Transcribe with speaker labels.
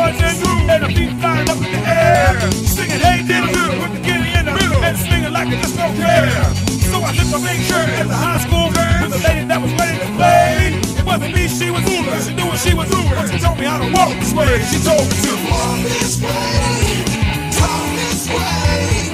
Speaker 1: boys and the feet flying up in the air. Singing, hey, did you with the kitty in the middle and swinging like it just don't care. So I took my pink shirt at the high school with a lady that was ready to play. It wasn't me, she was fooling. She knew what she was doing. She told me how to walk this way. She told me to walk this way, talk this way.